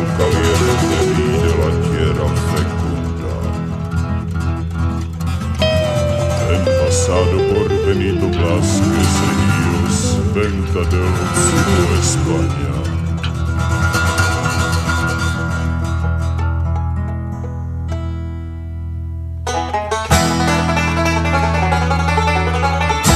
caliente y de la tierra fecunda. En pasado por Benito Vázquez Ríos, venta del sur de España.